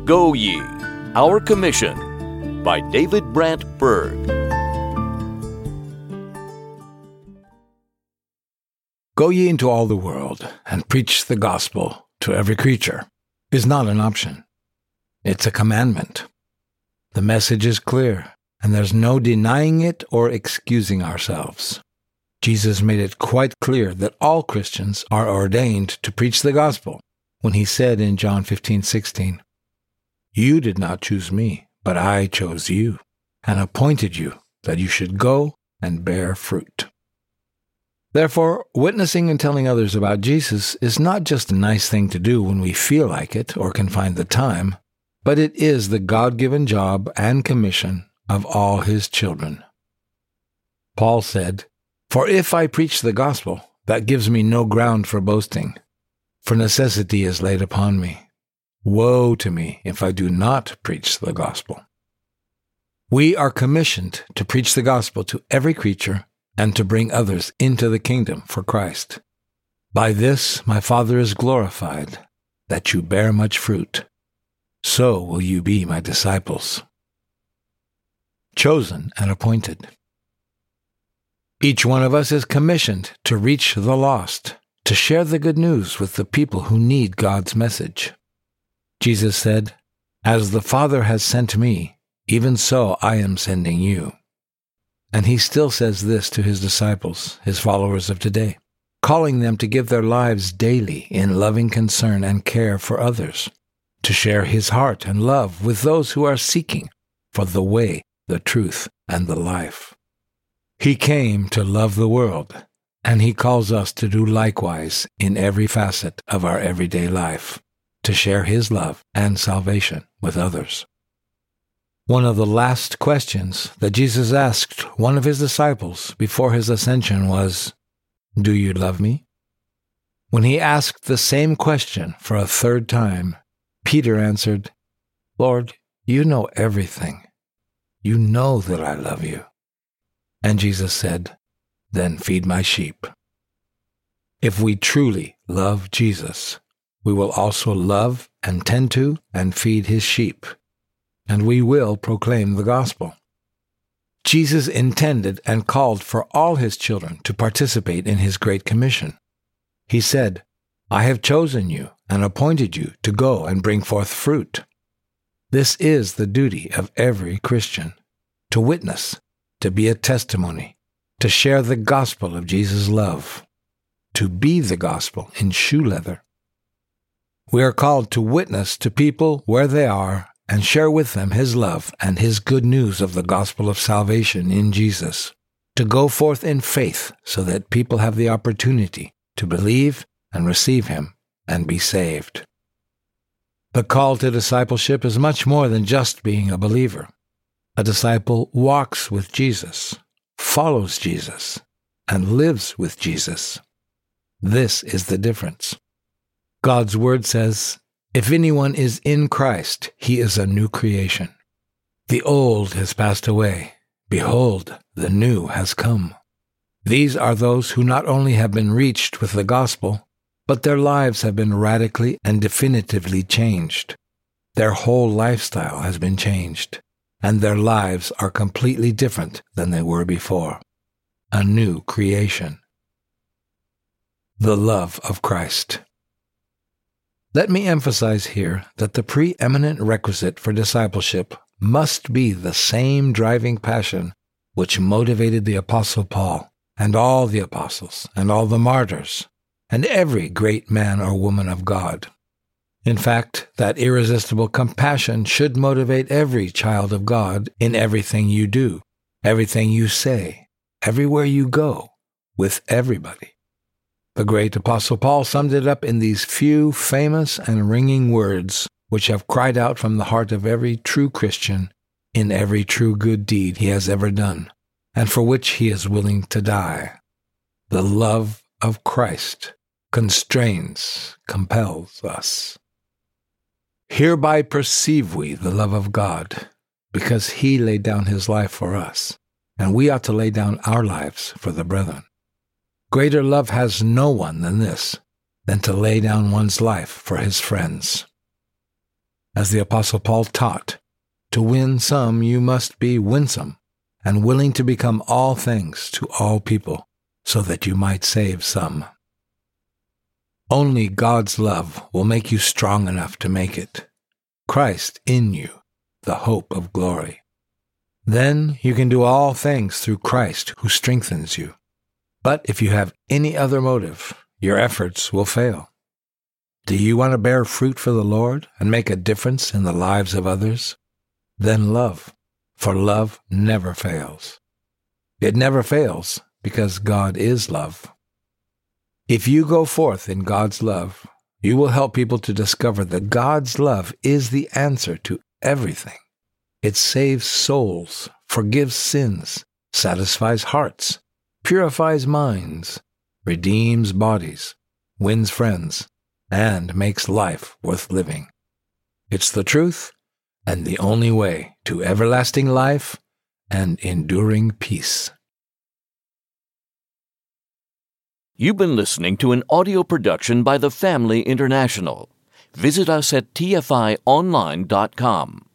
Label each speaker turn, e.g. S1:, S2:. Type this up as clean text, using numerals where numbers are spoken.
S1: Go Ye, Our Commission, by David Brant Berg.
S2: Go ye into all the world, and preach the gospel to every creature, is not an option. It's a commandment. The message is clear, and there's no denying it or excusing ourselves. Jesus made it quite clear that all Christians are ordained to preach the gospel when he said in John 15:16, "You did not choose me, but I chose you, and appointed you that you should go and bear fruit." Therefore, witnessing and telling others about Jesus is not just a nice thing to do when we feel like it or can find the time, but it is the God-given job and commission of all his children. Paul said, "For if I preach the gospel, that gives me no ground for boasting, for necessity is laid upon me. Woe to me if I do not preach the gospel." We are commissioned to preach the gospel to every creature and to bring others into the kingdom for Christ. By this my Father is glorified, that you bear much fruit. So will you be my disciples. Chosen and appointed. Each one of us is commissioned to reach the lost, to share the good news with the people who need God's message. Jesus said, "As the Father has sent me, even so I am sending you." And he still says this to his disciples, his followers of today, calling them to give their lives daily in loving concern and care for others, to share his heart and love with those who are seeking for the way, the truth, and the life. He came to love the world, and he calls us to do likewise in every facet of our everyday life, to share his love and salvation with others. One of the last questions that Jesus asked one of his disciples before his ascension was, "Do you love me?" When he asked the same question for a third time, Peter answered, "Lord, you know everything. You know that I love you." And Jesus said, "Then feed my sheep." If we truly love Jesus, we will also love and tend to and feed his sheep, and we will proclaim the gospel. Jesus intended and called for all his children to participate in his Great Commission. He said, "I have chosen you and appointed you to go and bring forth fruit." This is the duty of every Christian, to witness, to be a testimony, to share the gospel of Jesus' love, to be the gospel in shoe leather. We are called to witness to people where they are and share with them his love and his good news of the gospel of salvation in Jesus, to go forth in faith so that people have the opportunity to believe and receive him and be saved. The call to discipleship is much more than just being a believer. A disciple walks with Jesus, follows Jesus, and lives with Jesus. This is the difference. God's word says, "If anyone is in Christ, he is a new creation. The old has passed away. Behold, the new has come." These are those who not only have been reached with the gospel, but their lives have been radically and definitively changed. Their whole lifestyle has been changed, and their lives are completely different than they were before. A new creation. The love of Christ. Let me emphasize here that the preeminent requisite for discipleship must be the same driving passion which motivated the Apostle Paul and all the apostles and all the martyrs and every great man or woman of God. In fact, that irresistible compassion should motivate every child of God in everything you do, everything you say, everywhere you go, with everybody. The great Apostle Paul summed it up in these few famous and ringing words, which have cried out from the heart of every true Christian in every true good deed he has ever done, and for which he is willing to die. The love of Christ constrains, compels us. Hereby perceive we the love of God, because he laid down his life for us, and we ought to lay down our lives for the brethren. Greater love has no one than this, than to lay down one's life for his friends. As the Apostle Paul taught, to win some you must be winsome and willing to become all things to all people, so that you might save some. Only God's love will make you strong enough to make it. Christ in you, the hope of glory. Then you can do all things through Christ who strengthens you. But if you have any other motive, your efforts will fail. Do you want to bear fruit for the Lord and make a difference in the lives of others? Then love, for love never fails. It never fails because God is love. If you go forth in God's love, you will help people to discover that God's love is the answer to everything. It saves souls, forgives sins, satisfies hearts, purifies minds, redeems bodies, wins friends, and makes life worth living. It's the truth and the only way to everlasting life and enduring peace.
S1: You've been listening to an audio production by the Family International. Visit us at tfionline.com.